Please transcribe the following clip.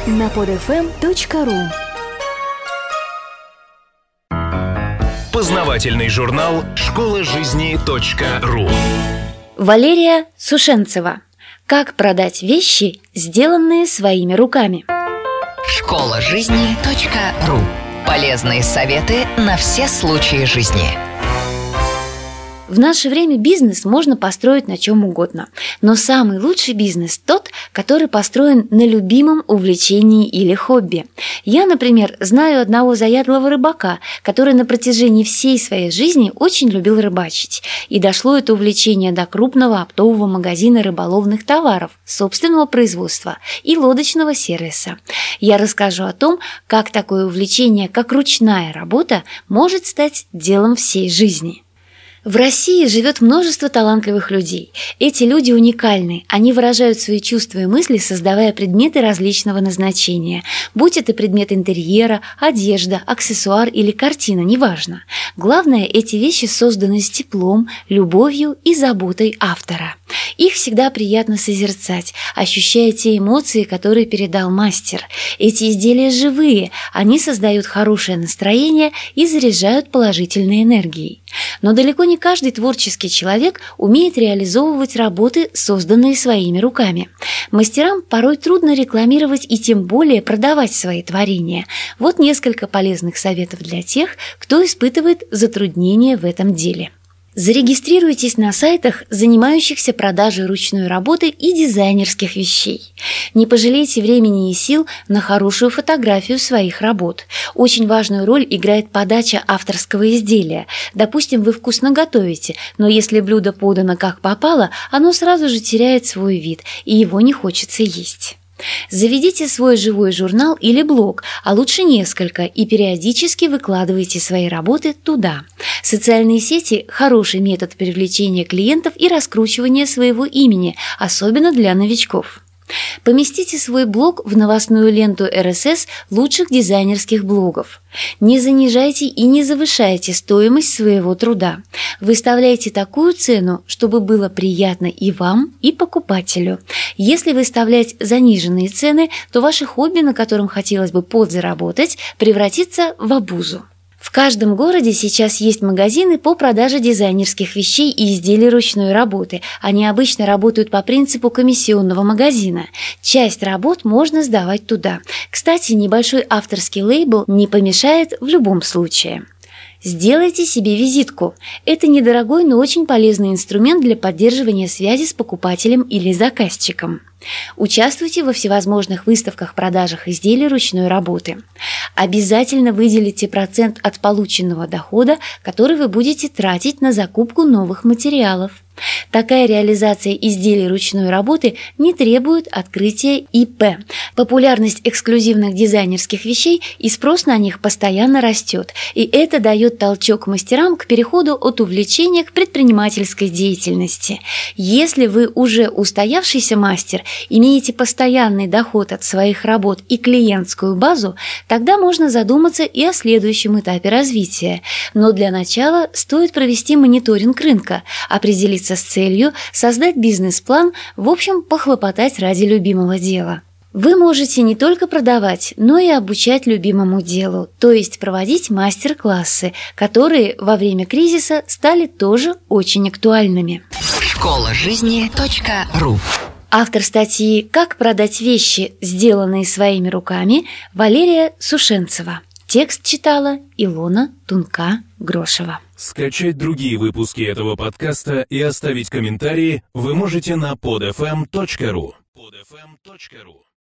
на podfm.ru. Познавательный журнал «Школа жизни.ру». Валерия Сушенцева. Как продать вещи, сделанные своими руками. Школа жизни.ру. Полезные советы на все случаи жизни. В наше время бизнес можно построить на чем угодно, но самый лучший бизнес тот, который построен на любимом увлечении или хобби. Я, например, знаю одного заядлого рыбака, который на протяжении всей своей жизни очень любил рыбачить, и дошло это увлечение до крупного оптового магазина рыболовных товаров, собственного производства и лодочного сервиса. Я расскажу о том, как такое увлечение, как ручная работа, может стать делом всей жизни. В России живет множество талантливых людей. Эти люди уникальны. Они выражают свои чувства и мысли, создавая предметы различного назначения. Будь это предмет интерьера, одежда, аксессуар или картина, неважно. Главное, эти вещи созданы с теплом, любовью и заботой автора. Их всегда приятно созерцать, ощущая те эмоции, которые передал мастер. Эти изделия живые, они создают хорошее настроение и заряжают положительной энергией. Но далеко не каждый творческий человек умеет реализовывать работы, созданные своими руками. Мастерам порой трудно рекламировать и тем более продавать свои творения. Вот несколько полезных советов для тех, кто испытывает затруднения в этом деле. Зарегистрируйтесь на сайтах, занимающихся продажей ручной работы и дизайнерских вещей. Не пожалейте времени и сил на хорошую фотографию своих работ. Очень важную роль играет подача авторского изделия. Допустим, вы вкусно готовите, но если блюдо подано как попало, оно сразу же теряет свой вид, и его не хочется есть. Заведите свой живой журнал или блог, а лучше несколько, и периодически выкладывайте свои работы туда. Социальные сети – хороший метод привлечения клиентов и раскручивания своего имени, особенно для новичков. Поместите свой блог в новостную ленту РСС лучших дизайнерских блогов. Не занижайте и не завышайте стоимость своего труда. Выставляйте такую цену, чтобы было приятно и вам, и покупателю. Если выставлять заниженные цены, то ваше хобби, на котором хотелось бы подзаработать, превратится в обузу. В каждом городе сейчас есть магазины по продаже дизайнерских вещей и изделий ручной работы. Они обычно работают по принципу комиссионного магазина. Часть работ можно сдавать туда. Кстати, небольшой авторский лейбл не помешает в любом случае. Сделайте себе визитку. Это недорогой, но очень полезный инструмент для поддерживания связи с покупателем или заказчиком. Участвуйте во всевозможных выставках-продажах изделий ручной работы. Обязательно выделите процент от полученного дохода, который вы будете тратить на закупку новых материалов. Такая реализация изделий ручной работы не требует открытия ИП. Популярность эксклюзивных дизайнерских вещей и спрос на них постоянно растет, и это дает толчок мастерам к переходу от увлечения к предпринимательской деятельности. Если вы уже устоявшийся мастер, имеете постоянный доход от своих работ и клиентскую базу, тогда можно задуматься и о следующем этапе развития. Но для начала стоит провести мониторинг рынка, определиться с целью, создать бизнес-план, в общем, похлопотать ради любимого дела. Вы можете не только продавать, но и обучать любимому делу, то есть проводить мастер-классы, которые во время кризиса стали тоже очень актуальными. Школа жизни.ру. Автор статьи «Как продать вещи, сделанные своими руками» Валерия Сушенцева. Текст читала Илона Тунка-Грошева. Скачать другие выпуски этого подкаста и оставить комментарии вы можете на podfm.ru.